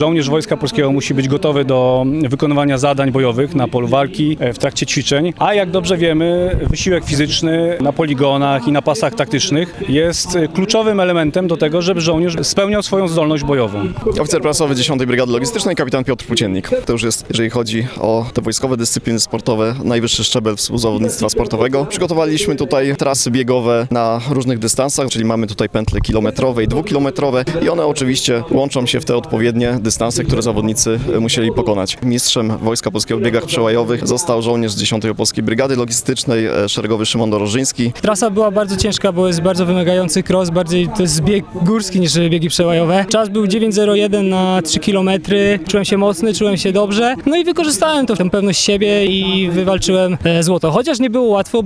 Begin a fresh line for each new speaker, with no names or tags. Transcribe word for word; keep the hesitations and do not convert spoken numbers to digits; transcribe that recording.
Żołnierz Wojska Polskiego musi być gotowy do wykonywania zadań bojowych na polu walki, w trakcie ćwiczeń, a jak dobrze wiemy, wysiłek fizyczny na poligonach i na pasach taktycznych jest kluczowym elementem do tego, żeby żołnierz spełniał swoją zdolność bojową.
Oficer prasowy dziesiątej Brygady Logistycznej, kapitan Piotr Płóciennik. To już jest, jeżeli chodzi o te wojskowe dyscypliny sportowe, najwyższy szczebel współzawodnictwa sportowego. Przygotowaliśmy tutaj trasy biegowe na różnych dystansach, czyli mamy tutaj pętle kilometrowe i dwukilometrowe i one oczywiście łączą się w te odpowiednie dystanse, które zawodnicy musieli pokonać. Mistrzem Wojska Polskiego w biegach przełajowych został żołnierz z dziesiątej Opolskiej Brygady Logistycznej, szeregowy Szymon Dorożyński.
Trasa była bardzo ciężka, bo jest bardzo wymagający cross, bardziej to jest bieg górski niż biegi przełajowe. Czas był dziewięć zero jeden na trzy kilometry, czułem się mocny, czułem się dobrze, no i wykorzystałem to, tę pewność siebie i wywalczyłem złoto, chociaż nie było łatwo.